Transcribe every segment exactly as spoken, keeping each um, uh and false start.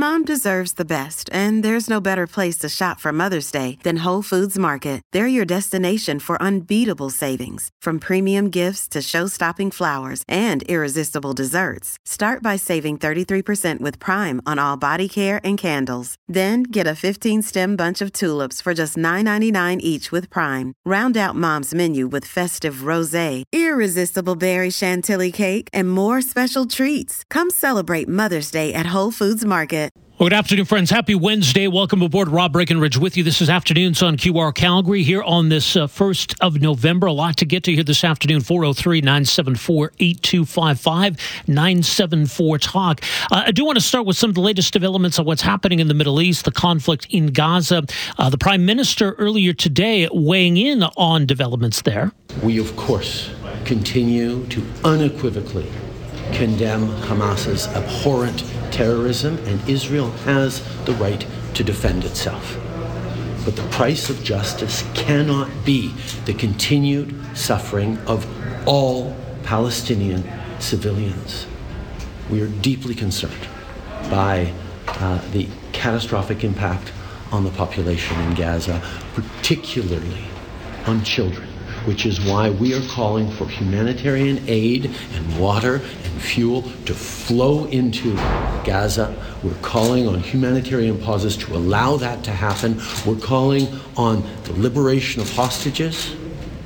Mom deserves the best, and there's no better place to shop for Mother's Day than Whole Foods Market. They're your destination for unbeatable savings, from premium gifts to show-stopping flowers and irresistible desserts. Start by saving thirty-three percent with Prime on all body care and candles. Then get a fifteen-stem bunch of tulips for just nine ninety-nine each with Prime. Round out Mom's menu with festive rosé, irresistible berry chantilly cake, and more special treats. Come celebrate Mother's Day at Whole Foods Market. Well, good afternoon, friends. Happy Wednesday. Welcome aboard. Rob Breckenridge with you. This is Afternoons on Q R Calgary here on this uh, first of November. A lot to get to here this afternoon. four oh three, nine seven four, eight two five five, nine seven four, talk. Uh, I do want to start with some of the latest developments on what's happening in the Middle East, the conflict in Gaza. Uh, the Prime Minister earlier today weighing in on developments there. We, of course, continue to unequivocally condemn Hamas's abhorrent terrorism, and Israel has the right to defend itself. But the price of justice cannot be the continued suffering of all Palestinian civilians. We are deeply concerned by uh, the catastrophic impact on the population in Gaza, particularly on children, which is why we are calling for humanitarian aid and water and fuel to flow into Gaza. We're calling on humanitarian pauses to allow that to happen. We're calling on the liberation of hostages,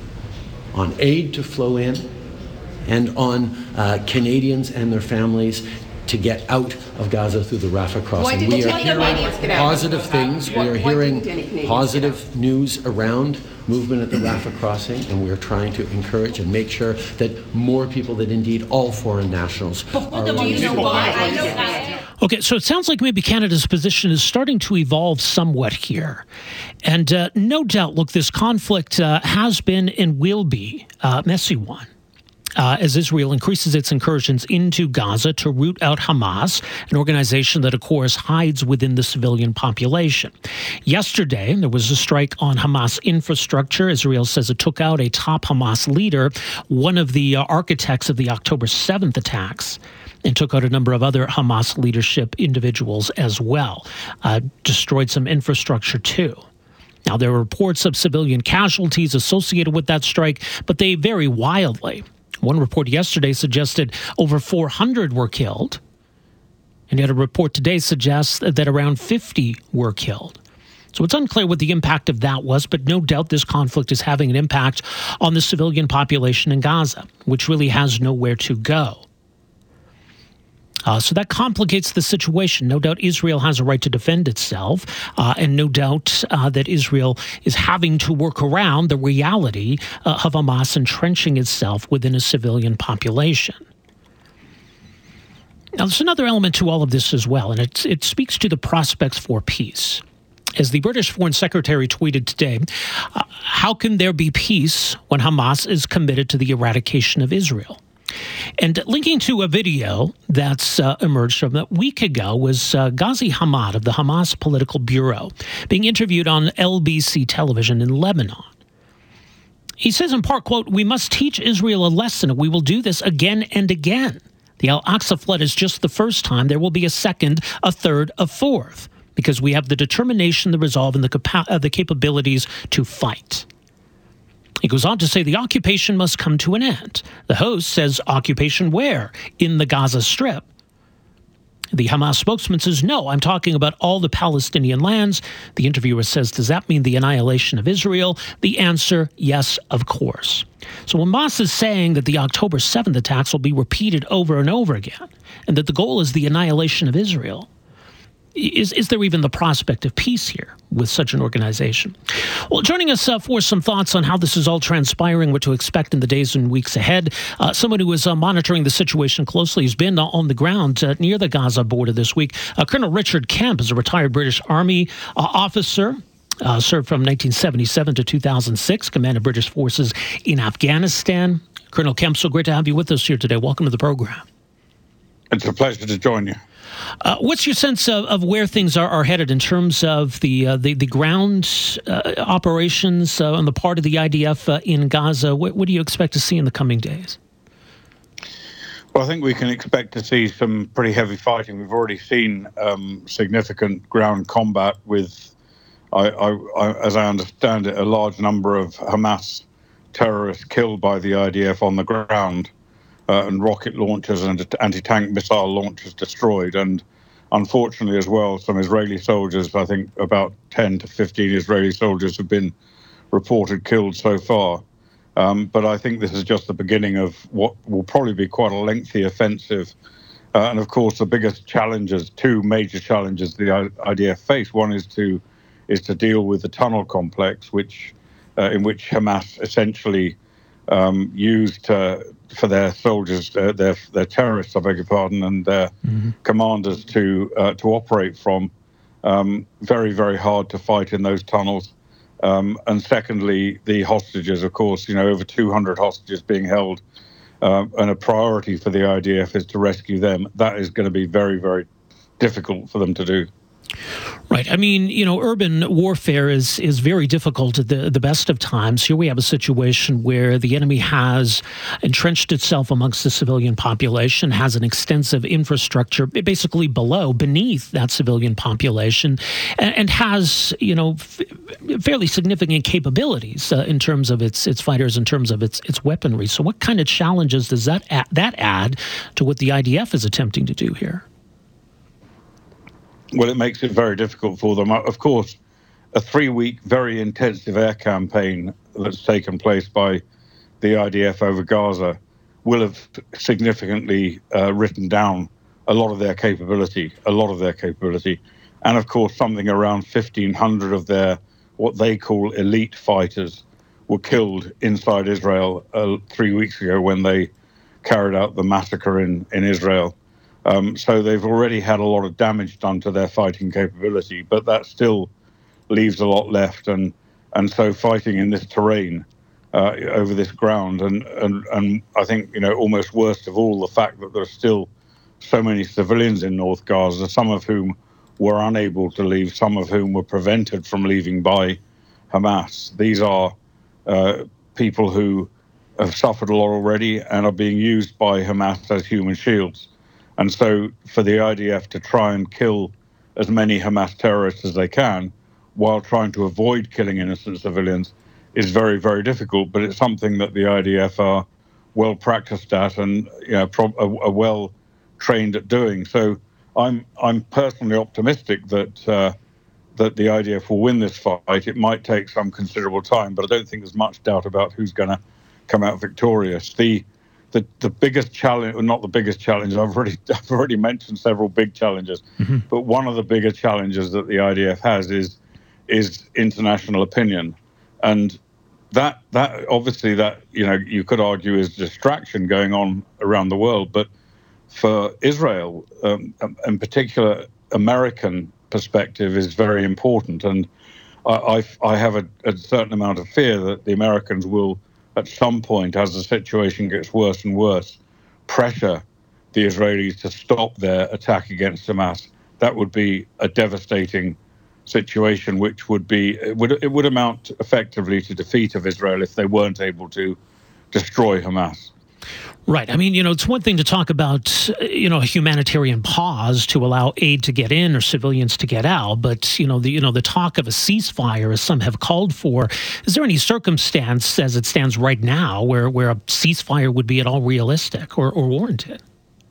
on aid to flow in, and on uh, Canadians and their families to get out of Gaza through the Rafah crossing. We are hearing positive things. We are hearing positive news around movement at the Rafah crossing, and we are trying to encourage and make sure that more people, that indeed all foreign nationals, are allowed. Okay, so it sounds like maybe Canada's position is starting to evolve somewhat here. And uh, no doubt, look, this conflict uh, has been and will be a messy one. Uh, as Israel increases its incursions into Gaza to root out Hamas, an organization that, of course, hides within the civilian population. Yesterday, there was a strike on Hamas infrastructure. Israel says it took out a top Hamas leader, one of the uh, architects of the October seventh attacks, and took out a number of other Hamas leadership individuals as well. Uh, destroyed some infrastructure, too. Now, there are reports of civilian casualties associated with that strike, but they vary wildly. One report yesterday suggested over four hundred were killed, and yet a report today suggests that around fifty were killed. So it's unclear what the impact of that was, but no doubt this conflict is having an impact on the civilian population in Gaza, which really has nowhere to go. Uh, so that complicates the situation. No doubt Israel has a right to defend itself, uh, and no doubt uh, that Israel is having to work around the reality uh, of Hamas entrenching itself within a civilian population. Now, there's another element to all of this as well, and it, it speaks to the prospects for peace. As the British Foreign Secretary tweeted today, uh, how can there be peace when Hamas is committed to the eradication of Israel? And linking to a video that's uh, emerged from a week ago was uh, Ghazi Hamad of the Hamas Political Bureau being interviewed on L B C television in Lebanon. He says in part, quote, "We must teach Israel a lesson. We will do this again and again. The Al-Aqsa flood is just the first time. There will be a second, a third, a fourth, because we have the determination, the resolve, and the, capa- uh, the capabilities to fight." He goes on to say the occupation must come to an end. The host says, occupation where? In the Gaza Strip. The Hamas spokesman says, no, I'm talking about all the Palestinian lands. The interviewer says, does that mean the annihilation of Israel? The answer, yes, of course. So Hamas is saying that the October seventh attacks will be repeated over and over again, and that the goal is the annihilation of Israel. Is is there even the prospect of peace here with such an organization? Well, joining us uh, for some thoughts on how this is all transpiring, what to expect in the days and weeks ahead, uh, someone who is uh, monitoring the situation closely, has been uh, on the ground uh, near the Gaza border this week. Uh, Colonel Richard Kemp is a retired British Army uh, officer. Uh, served from nineteen seventy-seven to two thousand six, commanded British forces in Afghanistan. Colonel Kemp, so great to have you with us here today. Welcome to the program. It's a pleasure to join you. Uh, what's your sense of, of where things are, are headed in terms of the uh, the, the ground uh, operations uh, on the part of the I D F uh, in Gaza? What, what do you expect to see in the coming days? Well, I think we can expect to see some pretty heavy fighting. We've already seen um, significant ground combat with, I, I, I, as I understand it, a large number of Hamas terrorists killed by the I D F on the ground, uh, and rocket launchers and anti-tank missile launchers destroyed. And unfortunately as well, some Israeli soldiers, I think about ten to fifteen Israeli soldiers have been reported killed so far. Um, but I think this is just the beginning of what will probably be quite a lengthy offensive. Uh, and of course, the biggest challenges, two major challenges the I D F face. One is to is to deal with the tunnel complex, which uh, in which Hamas essentially um, used uh, for their soldiers, uh, their their terrorists, I beg your pardon, and their mm-hmm. commanders to uh, to operate from. Um, very, very hard to fight in those tunnels. Um, and secondly, the hostages, of course, you know, over two hundred hostages being held, uh, and a priority for the I D F is to rescue them. That is going to be very, very difficult for them to do. Right. I mean, you know, urban warfare is is very difficult at the, the best of times. Here we have a situation where the enemy has entrenched itself amongst the civilian population, has an extensive infrastructure basically below, beneath that civilian population, and, and has, you know, f- fairly significant capabilities uh, in terms of its its fighters, in terms of its its weaponry. So what kind of challenges does that add, that add to what the I D F is attempting to do here? Well, it makes it very difficult for them. Of course, a three-week, very intensive air campaign that's taken place by the I D F over Gaza will have significantly uh, written down a lot of their capability, a lot of their capability. And of course, something around fifteen hundred of their, what they call elite fighters, were killed inside Israel uh, three weeks ago when they carried out the massacre in, in Israel. Um, so they've already had a lot of damage done to their fighting capability, but that still leaves a lot left. And and so fighting in this terrain, uh, over this ground, and, and, and I think, you know, almost worst of all, the fact that there are still so many civilians in North Gaza, some of whom were unable to leave, some of whom were prevented from leaving by Hamas. These are uh, people who have suffered a lot already and are being used by Hamas as human shields. And so for the I D F to try and kill as many Hamas terrorists as they can while trying to avoid killing innocent civilians is very, very difficult. But it's something that the I D F are well practiced at and, you know, pro- are well trained at doing. So I'm I'm personally optimistic that uh, that the I D F will win this fight. It might take some considerable time, but I don't think there's much doubt about who's going to come out victorious. The The, the biggest challenge, or not the biggest challenge, I've already I've already mentioned several big challenges, mm-hmm. but one of the bigger challenges that the I D F has is is international opinion, and that that obviously that you know you could argue is distraction going on around the world, but for Israel, um, in particular, American perspective is very important, and I I, I have a, a certain amount of fear that the Americans will, at some point, as the situation gets worse and worse, pressure the Israelis to stop their attack against Hamas. That would be a devastating situation, which would be it would it would amount effectively to defeat of Israel if they weren't able to destroy Hamas. Right. I mean, you know, it's one thing to talk about, you know, a humanitarian pause to allow aid to get in or civilians to get out. But, you know, the you know, the talk of a ceasefire, as some have called for, is there any circumstance as it stands right now where, where a ceasefire would be at all realistic or, or warranted?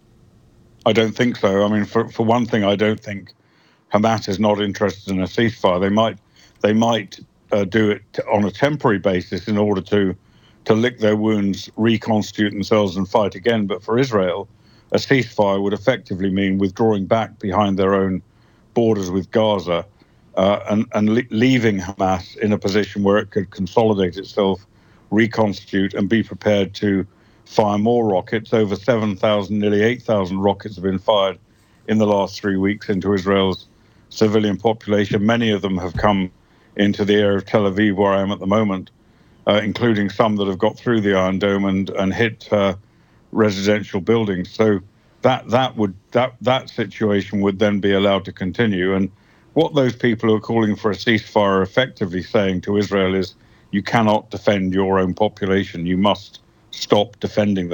I don't think so. I mean, for, for one thing, I don't think Hamas is not interested in a ceasefire. They might they might uh, do it on a temporary basis in order to to lick their wounds, reconstitute themselves and fight again. But for Israel, a ceasefire would effectively mean withdrawing back behind their own borders with Gaza uh, and, and le- leaving Hamas in a position where it could consolidate itself, reconstitute and be prepared to fire more rockets. Over seven thousand, nearly eight thousand rockets have been fired in the last three weeks into Israel's civilian population. Many of them have come into the area of Tel Aviv, where I am at the moment, Uh, including some that have got through the Iron Dome and and hit uh, residential buildings. So that that would that that situation would then be allowed to continue. And what those people who are calling for a ceasefire are effectively saying to Israel is, you cannot defend your own population. You must stop defending them.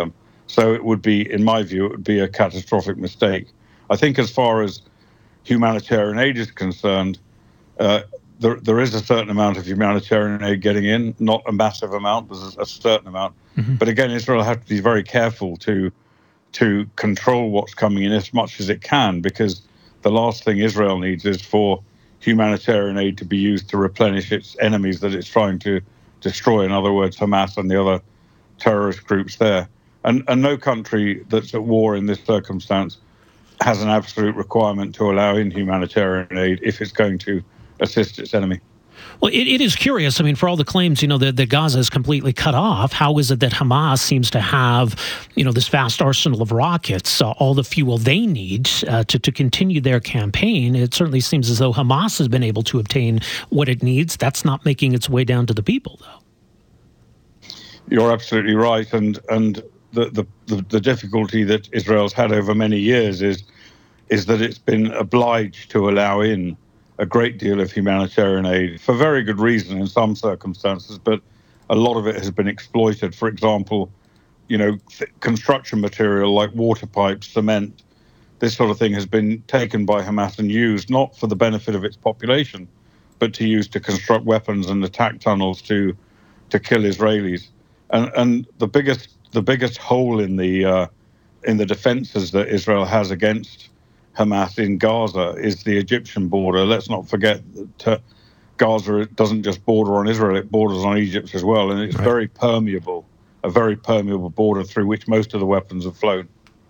So it would be, in my view, it would be a catastrophic mistake. I think as far as humanitarian aid is concerned, uh, there, there is a certain amount of humanitarian aid getting in, not a massive amount, but a certain amount. Mm-hmm. But again, Israel has to be very careful to to control what's coming in as much as it can, because the last thing Israel needs is for humanitarian aid to be used to replenish its enemies that it's trying to destroy. In other words, Hamas and the other terrorist groups there. And, and no country that's at war in this circumstance has an absolute requirement to allow in humanitarian aid if it's going to assist its enemy. Well, it, it is curious. I mean, for all the claims, you know, that, that Gaza is completely cut off, how is it that Hamas seems to have, you know, this vast arsenal of rockets, uh, all the fuel they need uh, to, to continue their campaign? It certainly seems as though Hamas has been able to obtain what it needs. That's not making its way down to the people, though. You're absolutely right. And and the, the, the, the difficulty that Israel's had over many years is is that it's been obliged to allow in a great deal of humanitarian aid for very good reason in some circumstances, but a lot of it has been exploited. For example, you know, th- construction material like water pipes, cement, this sort of thing has been taken by Hamas and used not for the benefit of its population, but to use to construct weapons and attack tunnels to to kill Israelis. And and the biggest the biggest hole in the uh, in the defenses that Israel has against Hamas in Gaza is the Egyptian border. Let's not forget that uh, Gaza doesn't just border on Israel, it borders on Egypt as well. And it's right. very permeable, a very permeable border through which most of the weapons have flown.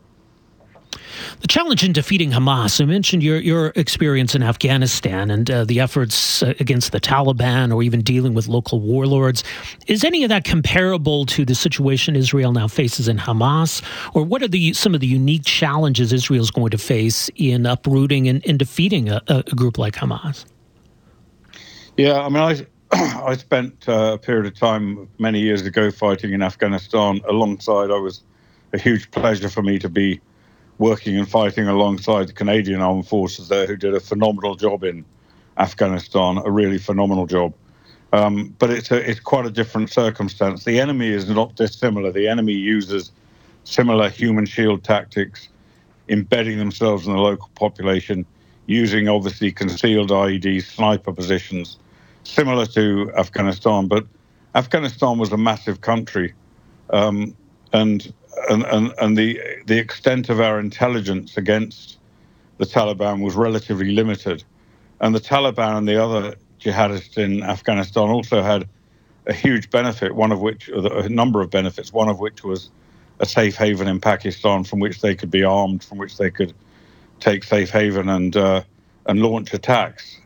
The challenge in defeating Hamas, I mentioned your, your experience in Afghanistan and uh, the efforts uh, against the Taliban or even dealing with local warlords. Is any of that comparable to the situation Israel now faces in Hamas? Or what are the some of the unique challenges Israel's going to face in uprooting and, and defeating a, a group like Hamas? Yeah, I mean, I, I spent uh, a period of time many years ago fighting in Afghanistan alongside. I was a huge pleasure for me to be working and fighting alongside the Canadian Armed Forces there, who did a phenomenal job in Afghanistan, a really phenomenal job. Um, but it's a, it's quite a different circumstance. The enemy is not dissimilar. The enemy uses similar human shield tactics, embedding themselves in the local population, using obviously concealed I E Ds, sniper positions, similar to Afghanistan. But Afghanistan was a massive country, um, and And, and, and the the extent of our intelligence against the Taliban was relatively limited. And the Taliban and the other jihadists in Afghanistan also had a huge benefit, one of which, a number of benefits, one of which was a safe haven in Pakistan from which they could be armed, from which they could take safe haven and, uh, and launch attacks.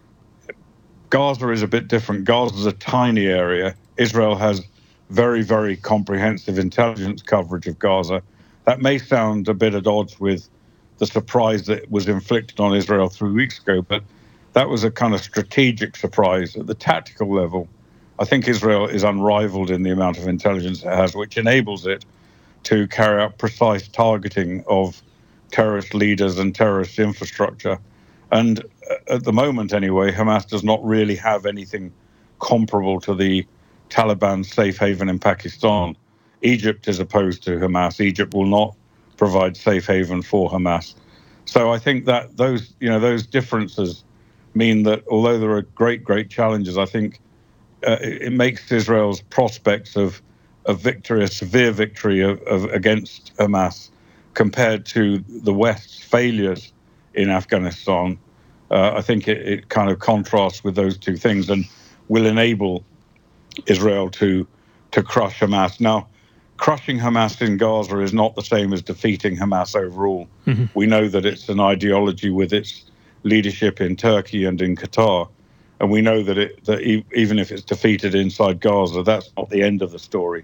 Gaza is a bit different. Gaza is a tiny area. Israel has very, very comprehensive intelligence coverage of Gaza. That may sound a bit at odds with the surprise that was inflicted on Israel three weeks ago, but that was a kind of strategic surprise. At the tactical level, I think Israel is unrivaled in the amount of intelligence it has, which enables it to carry out precise targeting of terrorist leaders and terrorist infrastructure. And at the moment, anyway, Hamas does not really have anything comparable to the Taliban's safe haven in Pakistan. Egypt is opposed to Hamas. Egypt will not provide safe haven for Hamas. So I think that those, you know, those differences mean that although there are great, great challenges, I think uh, it, it makes Israel's prospects of a victory, a severe victory of, of, against Hamas, compared to the West's failures in Afghanistan. Uh, I think it, it kind of contrasts with those two things and will enable Israel to to crush Hamas. Now, crushing Hamas in Gaza is not the same as defeating Hamas overall. Mm-hmm. We know that it's an ideology with its leadership in Turkey and in Qatar, and we know that it that e- even if it's defeated inside Gaza, that's not the end of the story.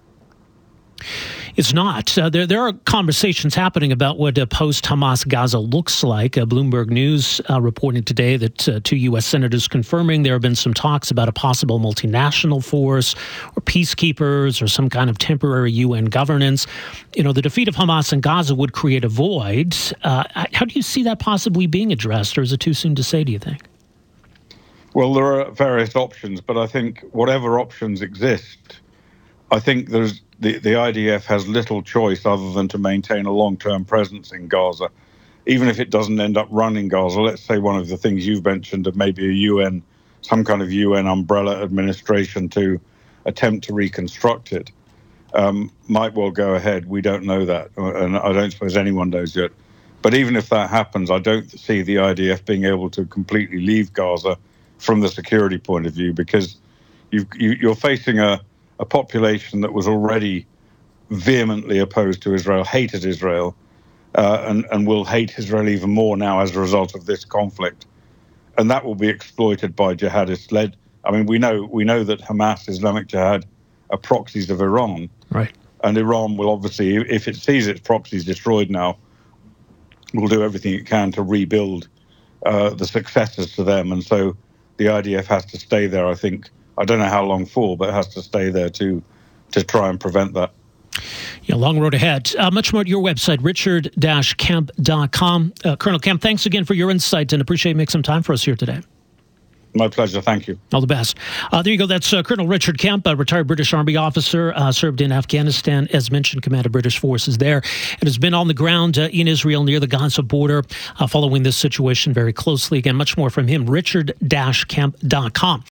It's not. Uh, there there are conversations happening about what a post-Hamas Gaza looks like. Uh, Bloomberg News uh, reporting today that uh, two U S senators confirming there have been some talks about a possible multinational force or peacekeepers or some kind of temporary U N governance. You know, the defeat of Hamas in Gaza would create a void. Uh, how do you see that possibly being addressed, or is it too soon to say, do you think? Well, there are various options, but I think whatever options exist, I think there's the, the I D F has little choice other than to maintain a long-term presence in Gaza. Even if it doesn't end up running Gaza, let's say one of the things you've mentioned of maybe a U N, some kind of U N umbrella administration to attempt to reconstruct it, um, might well go ahead. We don't know that, and I don't suppose anyone knows yet. But even if that happens, I don't see the I D F being able to completely leave Gaza from the security point of view, because you've, you, you're facing a, a population that was already vehemently opposed to Israel, hated Israel, uh, and, and will hate Israel even more now as a result of this conflict. And that will be exploited by jihadists led. I mean, we know we know that Hamas, Islamic Jihad, are proxies of Iran. Right. And Iran will obviously, if it sees its proxies destroyed now, will do everything it can to rebuild uh, the successors to them. And so the I D F has to stay there, I think. I don't know how long for, but it has to stay there to, to try and prevent that. Yeah, long road ahead. Uh, much more at your website, richard dash kemp dot com. Uh, Colonel Kemp, thanks again for your insight, and appreciate you making some time for us here today. My pleasure. Thank you. All the best. Uh, there you go. That's uh, Colonel Richard Kemp, a retired British Army officer, uh, served in Afghanistan, as mentioned, commanded British forces there, and has been on the ground uh, in Israel near the Gaza border, uh, following this situation very closely. Again, much more from him, richard dash kemp dot com.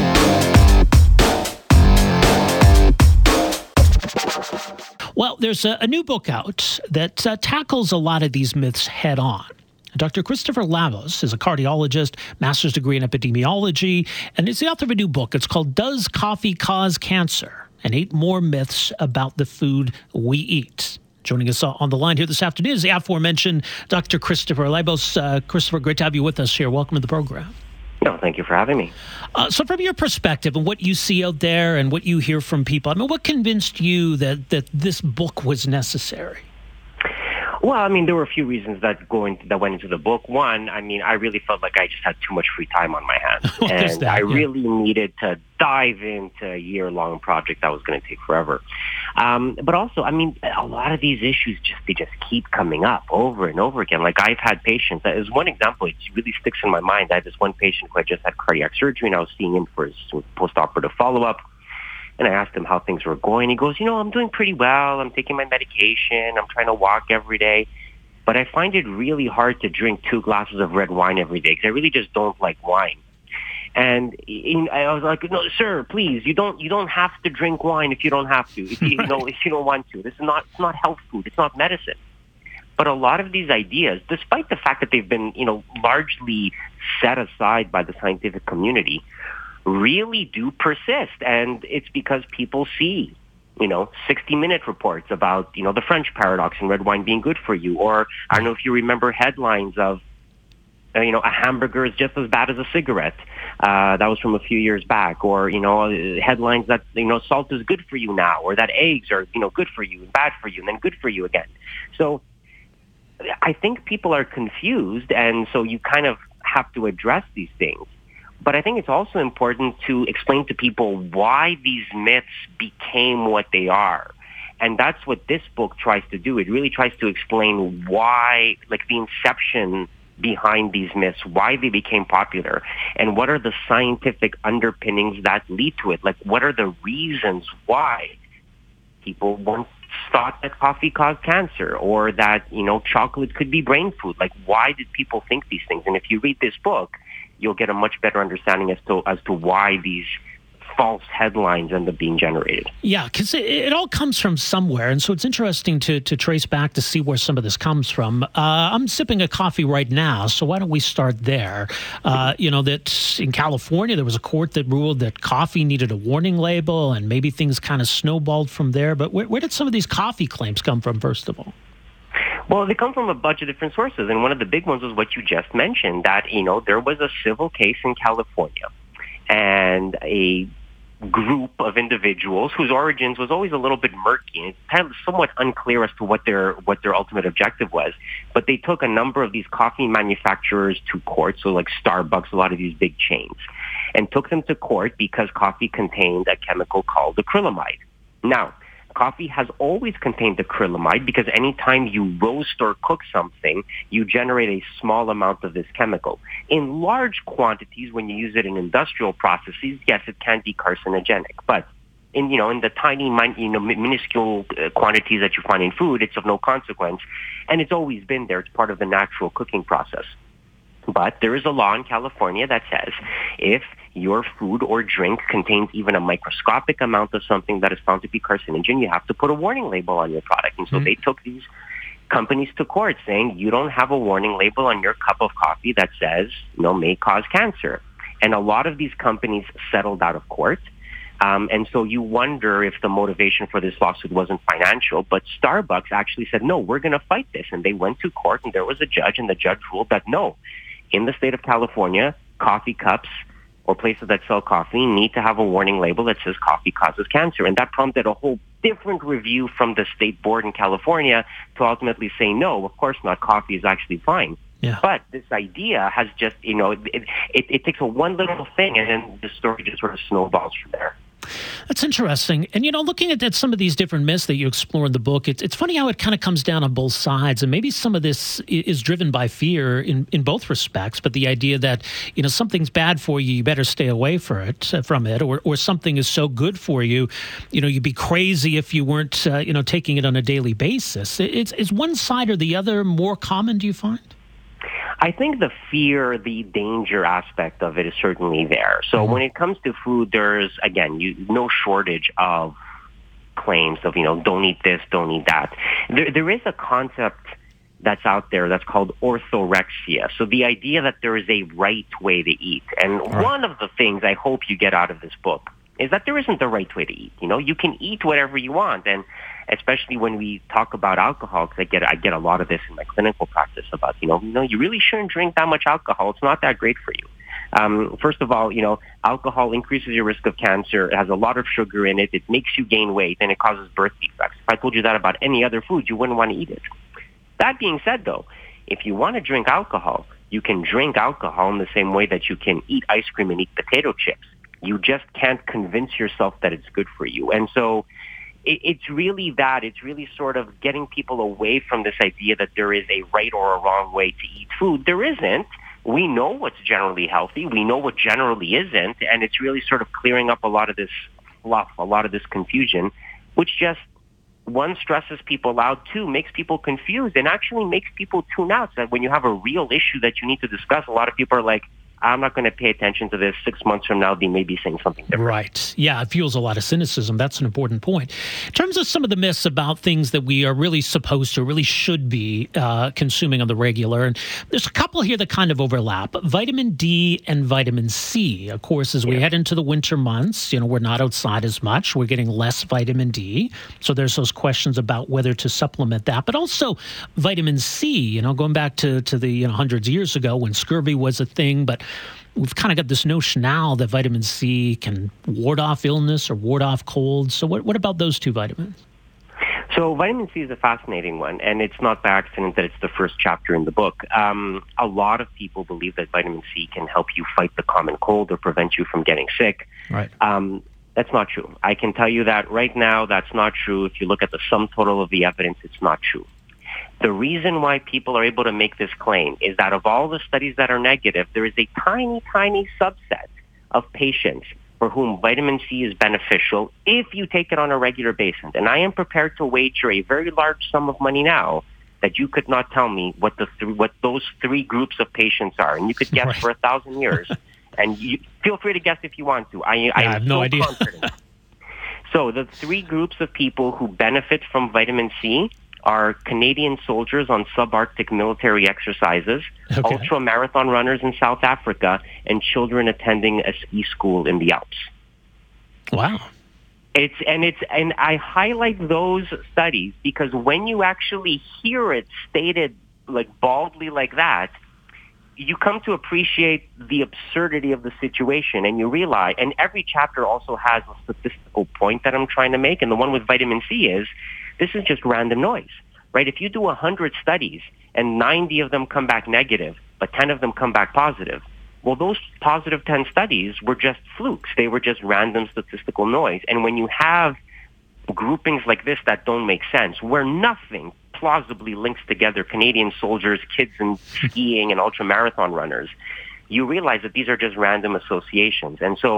Well, there's a, a new book out that uh, tackles a lot of these myths head on. Doctor Christopher Lavos is a cardiologist, master's degree in epidemiology, and is the author of a new book. It's called Does Coffee Cause Cancer? And Eight More Myths About the Food We Eat. Joining us on the line here this afternoon is the aforementioned Doctor Christopher Lavos. Uh, Christopher, great to have you with us here. Welcome to the program. No, thank you for having me. Uh, so from your perspective and what you see out there and what you hear from people, I mean, what convinced you that, that this book was necessary? Well, I mean, there were a few reasons that go into, that went into the book. One, I mean, I really felt like I just had too much free time on my hands. Well, and that, I yeah. really needed to dive into a year-long project that was going to take forever. Um, but also, I mean, a lot of these issues, just they just keep coming up over and over again. Like, I've had patients, as one example, it really sticks in my mind. I had this one patient who had just had cardiac surgery, and I was seeing him for his post-operative follow-up. And I asked him how things were going. He goes, you know, I'm doing pretty well. I'm taking my medication. I'm trying to walk every day. But I find it really hard to drink two glasses of red wine every day because I really just don't like wine. And I was like, no, sir, please, you don't you don't have to drink wine if you don't have to. If you, you know, if you don't want to. This is not it's not health food. It's not medicine. But a lot of these ideas, despite the fact that they've been, you know, largely set aside by the scientific community, really do persist. And it's because people see, you know, sixty-minute reports about, you know, the French paradox and red wine being good for you. Or I don't know if you remember headlines of, uh, you know, a hamburger is just as bad as a cigarette. Uh, that was from a few years back. Or, you know, headlines that, you know, salt is good for you now. Or that eggs are, you know, good for you and bad for you and then good for you again. So I think people are confused. And so you kind of have to address these things. But I think it's also important to explain to people why these myths became what they are. And that's what this book tries to do. It really tries to explain why, like the inception behind these myths, why they became popular, and what are the scientific underpinnings that lead to it. Like, what are the reasons why people once thought that coffee caused cancer or that, you know, chocolate could be brain food? Like, why did people think these things? And if you read this book, you'll get a much better understanding as to as to why these false headlines end up being generated. Yeah, because it, it all comes from somewhere, and so it's interesting to to trace back to see where some of this comes from. Uh, I'm sipping a coffee right now, so why don't we start there? Uh, you know, that in California, there was a court that ruled that coffee needed a warning label, and maybe things kind of snowballed from there. But where, where did some of these coffee claims come from, first of all? Well, they come from a bunch of different sources, and one of the big ones was what you just mentioned, that, you know, there was a civil case in California, and a group of individuals whose origins was always a little bit murky, and it's kind of somewhat unclear as to what their what their ultimate objective was. But they took a number of these coffee manufacturers to court, so like Starbucks, a lot of these big chains, and took them to court because coffee contained a chemical called acrylamide. Now, coffee has always contained acrylamide because anytime you roast or cook something, you generate a small amount of this chemical. In large quantities, when you use it in industrial processes, yes, it can be carcinogenic. But in, you know, in the tiny, min- you know, minuscule uh, quantities that you find in food, it's of no consequence. And it's always been there. It's part of the natural cooking process. But there is a law in California that says if your food or drink contains even a microscopic amount of something that is found to be carcinogen, you have to put a warning label on your product. And so mm-hmm. they took these companies to court saying you don't have a warning label on your cup of coffee that says, you know, may cause cancer. And a lot of these companies settled out of court. Um, and so you wonder if the motivation for this lawsuit wasn't financial, but Starbucks actually said, no, we're going to fight this. And they went to court, and there was a judge, and the judge ruled that no, in the state of California, coffee cups or places that sell coffee need to have a warning label that says coffee causes cancer. And that prompted a whole different review from the state board in California to ultimately say, no, of course not, coffee is actually fine. Yeah. But this idea has just, you know, it, it, it takes a one little thing, and then the story just sort of snowballs from there. That's interesting. And, you know, looking at, at some of these different myths that you explore in the book, it's, it's funny how it kind of comes down on both sides. And maybe some of this is driven by fear in, in both respects. But the idea that, you know, something's bad for you, you better stay away for it, uh, from it. Or, or something is so good for you, you know, you'd be crazy if you weren't, uh, you know, taking it on a daily basis. It's, is one side or the other more common, do you find? I think the fear, the danger aspect of it is certainly there. So mm-hmm. when it comes to food, there's, again, you, no shortage of claims of, you know, don't eat this, don't eat that. There, there is a concept that's out there that's called orthorexia. So the idea that there is a right way to eat. And right. one of the things I hope you get out of this book is that there isn't the right way to eat. You know, you can eat whatever you want. And especially when we talk about alcohol, because I get I get a lot of this in my clinical practice about, you know, you know, you really shouldn't drink that much alcohol. It's not that great for you. Um, first of all, you know, alcohol increases your risk of cancer. It has a lot of sugar in it. It makes you gain weight, and it causes birth defects. If I told you that about any other food, you wouldn't want to eat it. That being said, though, if you want to drink alcohol, you can drink alcohol in the same way that you can eat ice cream and eat potato chips. You just can't convince yourself that it's good for you. And so it, it's really that. It's really sort of getting people away from this idea that there is a right or a wrong way to eat food. There isn't. We know what's generally healthy. We know what generally isn't. And it's really sort of clearing up a lot of this fluff, a lot of this confusion, which just, one, stresses people out, two, makes people confused, and actually makes people tune out. So that when you have a real issue that you need to discuss, a lot of people are like, I'm not going to pay attention to this. Six months from now, they may be saying something different. Right. Yeah, it fuels a lot of cynicism. That's an important point. In terms of some of the myths about things that we are really supposed to, really should be uh, consuming on the regular, and there's a couple here that kind of overlap. Vitamin D and vitamin C. Of course, as we yeah. head into the winter months, you know, we're not outside as much. We're getting less vitamin D. So there's those questions about whether to supplement that. But also vitamin C, you know, going back to, to the you know, hundreds of years ago when scurvy was a thing, but we've kind of got this notion now that vitamin C can ward off illness or ward off colds. So what, what about those two vitamins? So vitamin C is a fascinating one, and it's not by accident that it's the first chapter in the book. Um, a lot of people believe that vitamin C can help you fight the common cold or prevent you from getting sick. Right. Um, that's not true. I can tell you that right now that's not true. If you look at the sum total of the evidence, it's not true. The reason why people are able to make this claim is that of all the studies that are negative, there is a tiny, tiny subset of patients for whom vitamin C is beneficial if you take it on a regular basis. And I am prepared to wager a very large sum of money now that you could not tell me what the th- what those three groups of patients are. And you could guess right. for a thousand years. And you feel free to guess if you want to. I, yeah, I am I have so no idea. confident. So the three groups of people who benefit from vitamin C are Canadian soldiers on subarctic military exercises, okay. ultra-marathon runners in South Africa, and children attending a ski school in the Alps. Wow. It's and it's and I highlight those studies because when you actually hear it stated like baldly like that, you come to appreciate the absurdity of the situation, and you realize, and every chapter also has a statistical point that I'm trying to make, and the one with vitamin C is, this is just random noise, right? If you do one hundred studies and ninety of them come back negative, but ten of them come back positive, well, those positive ten studies were just flukes. They were just random statistical noise. And when you have groupings like this that don't make sense, where nothing plausibly links together Canadian soldiers, kids and skiing, and ultra-marathon runners, you realize that these are just random associations. And so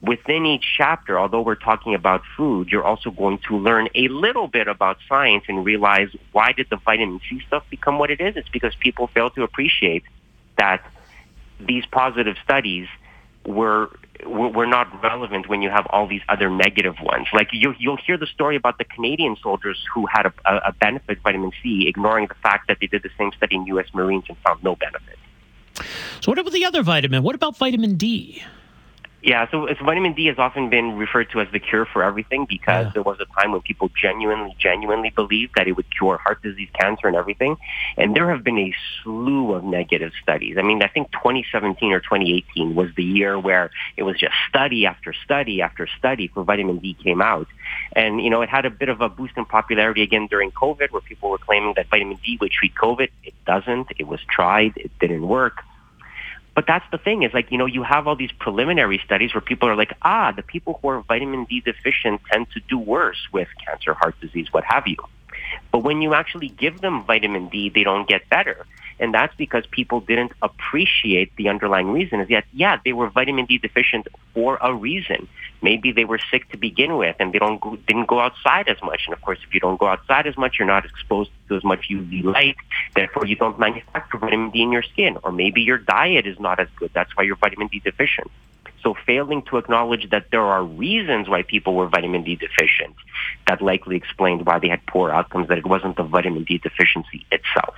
within each chapter, although we're talking about food, you're also going to learn a little bit about science and realize, why did the vitamin C stuff become what it is? It's because people fail to appreciate that these positive studies were were not relevant when you have all these other negative ones. Like you, you'll hear the story about the Canadian soldiers who had a, a benefit vitamin C, ignoring the fact that they did the same study in U S Marines and found no benefit. So what about the other vitamin? What about vitamin D? Yeah, so, so vitamin D has often been referred to as the cure for everything, because yeah. there was a time when people genuinely, genuinely believed that it would cure heart disease, cancer, and everything. And there have been a slew of negative studies. I mean, I think twenty seventeen or twenty eighteen was the year where it was just study after study after study for vitamin D came out. And, you know, it had a bit of a boost in popularity again during COVID, where people were claiming that vitamin D would treat COVID. It doesn't. It was tried. It didn't work. But that's the thing, is like, you know, you have all these preliminary studies where people are like, ah, the people who are vitamin D deficient tend to do worse with cancer, heart disease, what have you. But when you actually give them vitamin D, they don't get better. And that's because people didn't appreciate the underlying reason. Is yet, yeah, they were vitamin D deficient for a reason. Maybe they were sick to begin with, and they don't go, didn't go outside as much. And of course, if you don't go outside as much, you're not exposed to as much U V light. Therefore, you don't manufacture vitamin D in your skin. Or maybe your diet is not as good. That's why you're vitamin D deficient. So failing to acknowledge that there are reasons why people were vitamin D deficient, that likely explained why they had poor outcomes, that it wasn't the vitamin D deficiency itself.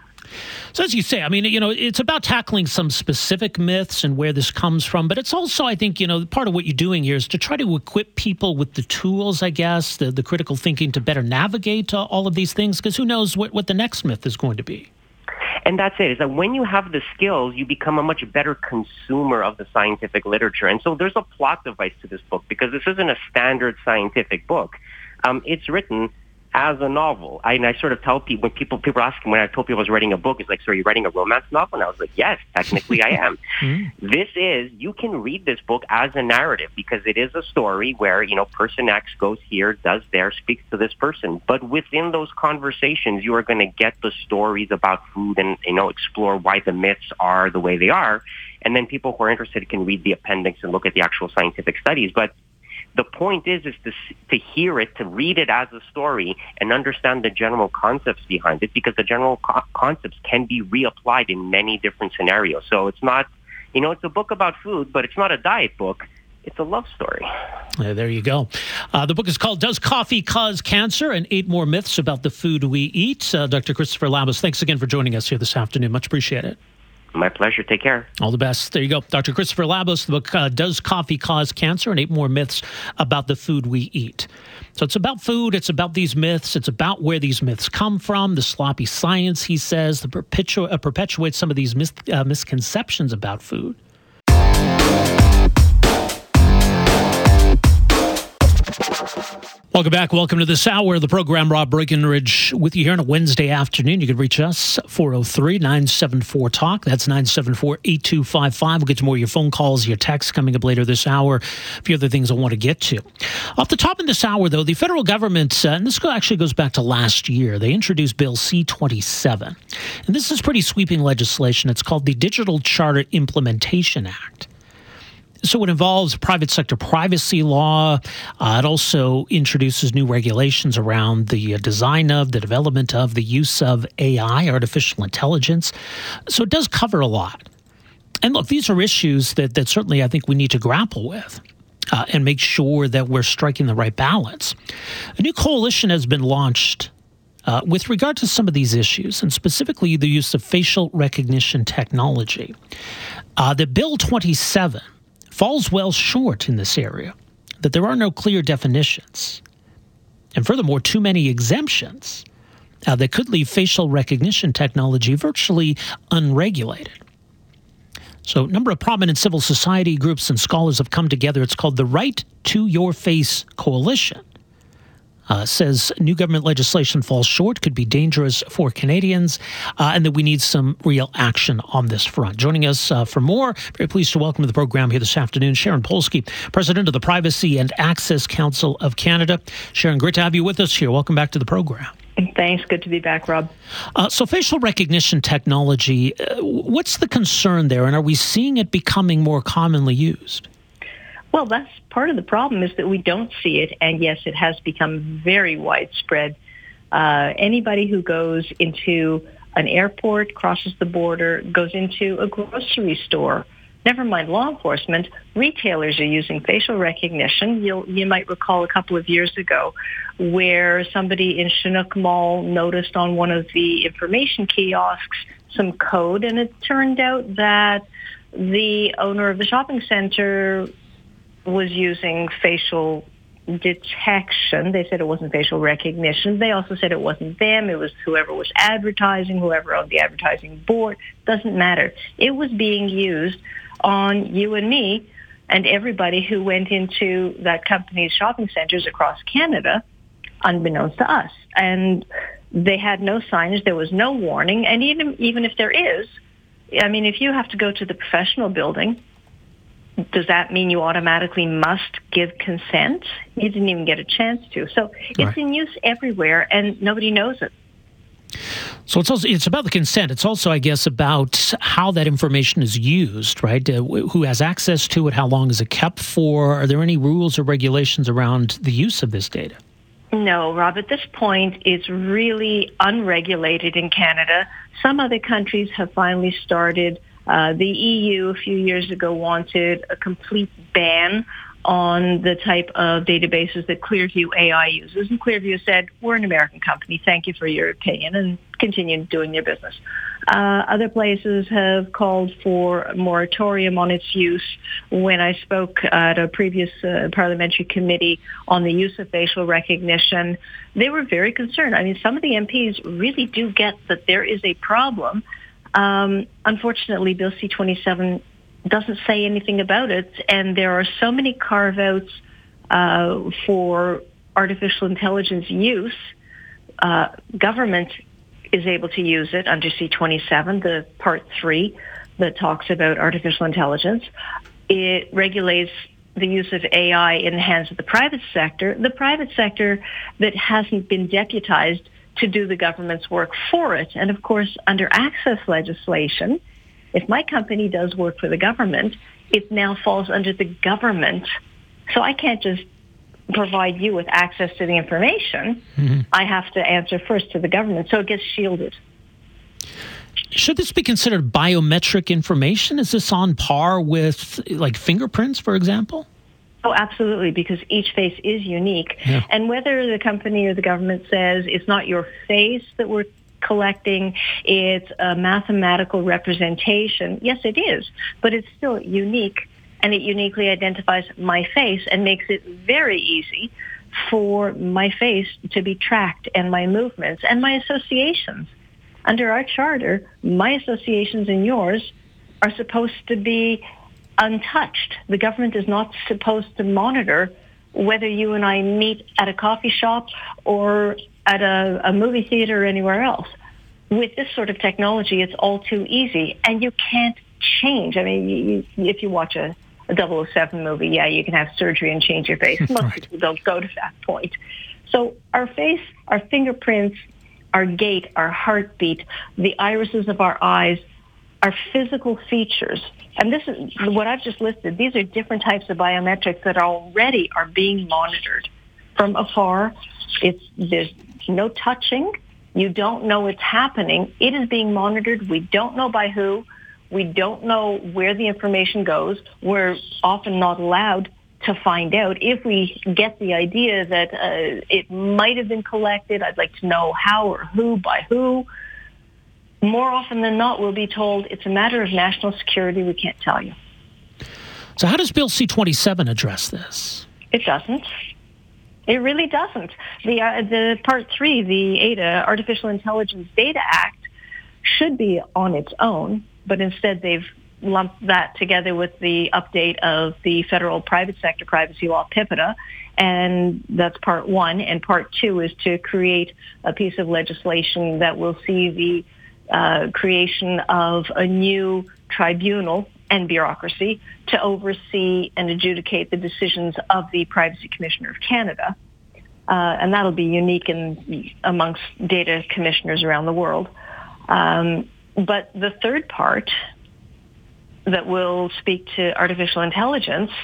So as you say, I mean, you know, it's about tackling some specific myths and where this comes from, but it's also, I think, you know, part of what you're doing here is to try to equip people with the tools, I guess, the, the critical thinking to better navigate uh, all of these things, because who knows what, what the next myth is going to be. And that's it, is that when you have the skills, you become a much better consumer of the scientific literature. And so there's a plot device to this book, because this isn't a standard scientific book. Um, it's written as a novel. I, and I sort of tell people, when people people ask me, when I told people I was writing a book, it's like, so are you writing a romance novel? And I was like, yes, technically I am. Mm-hmm. This is, you can read this book as a narrative, because it is a story where, you know, person X goes here, does there, speaks to this person. But within those conversations, you are going to get the stories about food and, you know, explore why the myths are the way they are. And then people who are interested can read the appendix and look at the actual scientific studies. But the point is, is to, to hear it, to read it as a story, and understand the general concepts behind it, because the general co- concepts can be reapplied in many different scenarios. So it's not, you know, it's a book about food, but it's not a diet book. It's a love story. Uh, there you go. Uh, the book is called Does Coffee Cause Cancer? And Eight More Myths About the Food We Eat. Uh, Doctor Christopher Labus, thanks again for joining us here this afternoon. Much appreciated. My pleasure. Take care. All the best. There you go. Doctor Christopher Labus, the book, uh, Does Coffee Cause Cancer? And Eight More Myths About the Food We Eat. So it's about food. It's about these myths. It's about where these myths come from, the sloppy science, he says, that perpetu- uh, perpetuates some of these mis- uh, misconceptions about food. Welcome back. Welcome to this hour of the program. Rob Breckenridge with you here on a Wednesday afternoon. You can reach us, four oh three, nine seven four, talk. That's nine seven four, eight two five five. We'll get to more of your phone calls, your texts coming up later this hour. A few other things I want to get to. Off the top of this hour, though, the federal government, uh, and this actually goes back to last year, they introduced Bill C twenty-seven. And this is pretty sweeping legislation. It's called the Digital Charter Implementation Act. So it involves private sector privacy law. Uh, it also introduces new regulations around the uh, design of, the development of, the use of A I, artificial intelligence. So it does cover a lot. And look, these are issues that, that certainly I think we need to grapple with uh, and make sure that we're striking the right balance. A new coalition has been launched uh, with regard to some of these issues, and specifically the use of facial recognition technology. Uh, the Bill twenty-seven falls well short in this area, that there are no clear definitions. And furthermore, too many exemptions uh, that could leave facial recognition technology virtually unregulated. So a number of prominent civil society groups and scholars have come together. It's called the Right to Your Face Coalition. Uh, says new government legislation falls short, could be dangerous for Canadians, uh, and that we need some real action on this front. Joining us uh, for more, very pleased to welcome to the program here this afternoon, Sharon Polsky, President of the Privacy and Access Council of Canada. Sharon, great to have you with us here. Welcome back to the program. Thanks. Good to be back, Rob. Uh, so facial recognition technology, uh, what's the concern there, and are we seeing it becoming more commonly used? Well, that's part of the problem is that we don't see it. And yes, it has become very widespread. Uh, anybody who goes into an airport, crosses the border, goes into a grocery store, never mind law enforcement, retailers are using facial recognition. You'll, you might recall a couple of years ago where somebody in Chinook Mall noticed on one of the information kiosks some code, and it turned out that the owner of the shopping center was using facial detection. They said it wasn't facial recognition. They also said it wasn't them. It was whoever was advertising, whoever owned the advertising board. Doesn't matter. It was being used on you and me and everybody who went into that company's shopping centers across Canada, unbeknownst to us. And they had no signage. There was no warning. And even even if there is, I mean, if you have to go to the professional building, does that mean you automatically must give consent? You didn't even get a chance to. So it's right. in use everywhere, and nobody knows it. So it's also it's about the consent. It's also, I guess, about how that information is used, right? Uh, who has access to it? How long is it kept for? Are there any rules or regulations around the use of this data? No, Rob, at this point, it's really unregulated in Canada. Some other countries have finally started. Uh, the E U a few years ago wanted a complete ban on the type of databases that Clearview A I uses. And Clearview said, we're an American company. Thank you for your opinion, and continue doing your business. Uh, other places have called for a moratorium on its use. When I spoke at a previous uh, parliamentary committee on the use of facial recognition, they were very concerned. I mean, some of the M Ps really do get that there is a problem. Um, unfortunately, Bill C twenty-seven doesn't say anything about it, and there are so many carve-outs uh, for artificial intelligence use. Uh, government is able to use it under C twenty-seven, the Part three that talks about artificial intelligence. It regulates the use of A I in the hands of the private sector, the private sector that hasn't been deputized to do the government's work for it. And of course, under access legislation, if my company does work for the government, it now falls under the government. So I can't just provide you with access to the information. Mm-hmm. I have to answer first to the government. So it gets shielded. Should this be considered biometric information? Is this on par with like fingerprints, for example? Oh, absolutely, because each face is unique. Yeah. And whether the company or the government says it's not your face that we're collecting, it's a mathematical representation, yes, it is, but it's still unique, and it uniquely identifies my face and makes it very easy for my face to be tracked and my movements and my associations. Under our charter, my associations and yours are supposed to be untouched. The government is not supposed to monitor whether you and I meet at a coffee shop or at a, a movie theater or anywhere else. With this sort of technology, it's all too easy, and you can't change. I mean, you, if you watch a, a double oh seven movie, yeah, you can have surgery and change your face. Most right. people don't go to that point. So our face, our fingerprints, our gait, our heartbeat, the irises of our eyes, our physical features, and this is what I've just listed. These are different types of biometrics that already are being monitored from afar. It's there's no touching. You don't know it's happening. It is being monitored. We don't know by who. We don't know where the information goes. We're often not allowed to find out. If we get the idea that uh, it might have been collected, I'd like to know how or who, by who. More often than not, we'll be told it's a matter of national security. We can't tell you. So how does Bill C twenty-seven address this? It doesn't. It really doesn't. The uh, the Part three, the A D A, Artificial Intelligence Data Act, should be on its own, but instead they've lumped that together with the update of the federal private sector privacy law, PIPEDA, and that's Part one. And Part two is to create a piece of legislation that will see the uh, creation of a new tribunal and bureaucracy to oversee and adjudicate the decisions of the Privacy Commissioner of Canada. Uh, and that'll be unique in amongst data commissioners around the world. Um, but the third part that will speak to artificial intelligence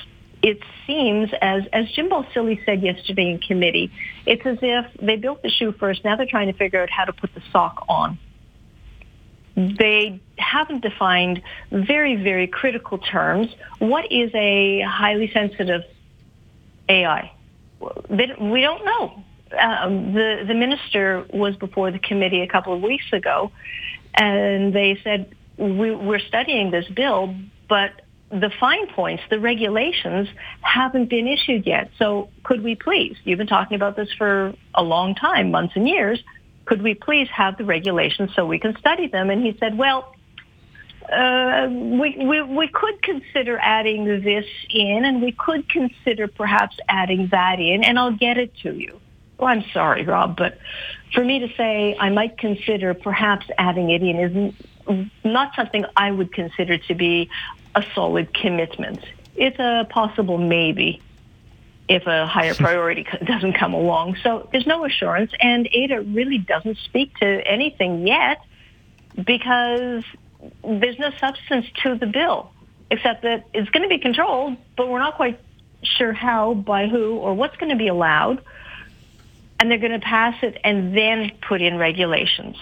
it seems, as as Jim Balsillie said yesterday in committee, it's as if they built the shoe first. Now they're trying to figure out how to put the sock on. They haven't defined very, very critical terms. What is a highly sensitive A I? They, we don't know. Um, the, the minister was before the committee a couple of weeks ago, and they said, we, we're studying this bill, but the fine points, the regulations, haven't been issued yet. So could we please, you've been talking about this for a long time, months and years, could we please have the regulations so we can study them? And he said, well, uh, we, we, we could consider adding this in, and we could consider perhaps adding that in, and I'll get it to you. Well, I'm sorry, Rob, but for me to say I might consider perhaps adding it in is not something I would consider to be a solid commitment. It's a possible maybe if a higher priority doesn't come along. So there's no assurance, and Ada really doesn't speak to anything yet because there's no substance to the bill, except that it's going to be controlled, but we're not quite sure how, by who, or what's going to be allowed. And they're going to pass it and then put in regulations.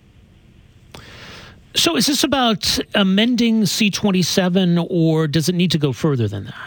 So is this about amending C twenty-seven, or does it need to go further than that?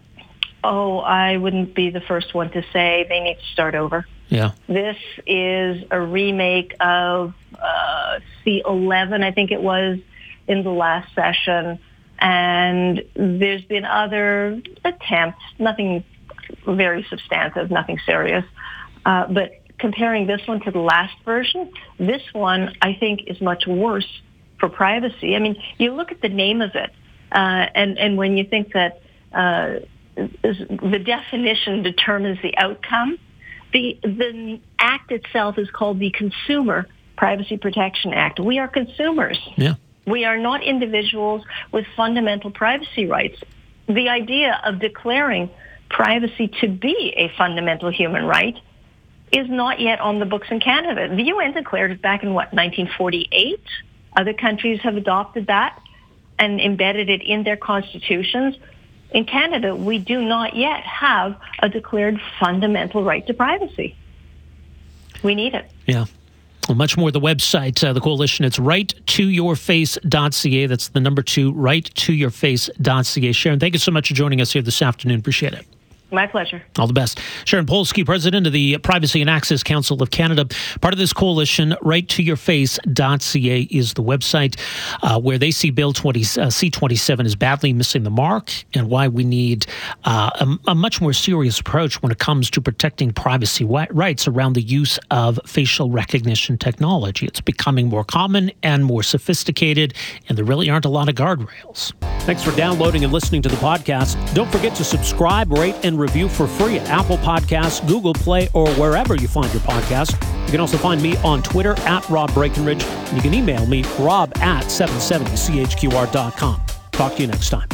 Oh, I wouldn't be the first one to say they need to start over. Yeah. This is a remake of uh, C eleven, I think it was, in the last session. And there's been other attempts, nothing very substantive, nothing serious. Uh, but comparing this one to the last version, this one, I think, is much worse for privacy. I mean, you look at the name of it, uh, and, and when you think that uh, the definition determines the outcome, the, the act itself is called the Consumer Privacy Protection Act. We are consumers. Yeah. We are not individuals with fundamental privacy rights. The idea of declaring privacy to be a fundamental human right is not yet on the books in Canada. The U N declared it back in, what, nineteen forty-eight? Other countries have adopted that and embedded it in their constitutions. In Canada, we do not yet have a declared fundamental right to privacy. We need it. Yeah. Well, much more the website, uh, the coalition. It's right to your face dot c a. That's the number two, right to your face dot c a. Sharon, thank you so much for joining us here this afternoon. Appreciate it. My pleasure. All the best. Sharon Polsky, president of the Privacy and Access Council of Canada. Part of this coalition, right to your face dot c a is the website uh, where they see Bill twenty, uh, C twenty-seven is badly missing the mark, and why we need uh, a, a much more serious approach when it comes to protecting privacy rights around the use of facial recognition technology. It's becoming more common and more sophisticated, and there really aren't a lot of guardrails. Thanks for downloading and listening to the podcast. Don't forget to subscribe, rate, and review for free at Apple Podcasts, Google Play, or wherever you find your podcast. You can also find me on Twitter at Rob Breckenridge, and you can email me, rob at seven seventy c h q r dot com. Talk to you next time.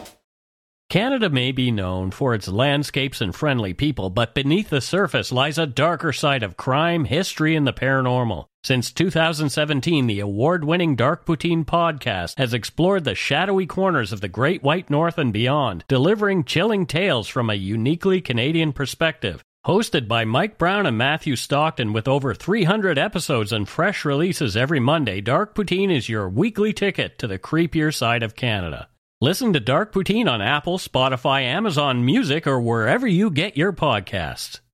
Canada may be known for its landscapes and friendly people, but beneath the surface lies a darker side of crime, history, and the paranormal. Since two thousand seventeen, the award-winning Dark Poutine podcast has explored the shadowy corners of the Great White North and beyond, delivering chilling tales from a uniquely Canadian perspective. Hosted by Mike Brown and Matthew Stockton with over three hundred episodes and fresh releases every Monday, Dark Poutine is your weekly ticket to the creepier side of Canada. Listen to Dark Poutine on Apple, Spotify, Amazon Music, or wherever you get your podcasts.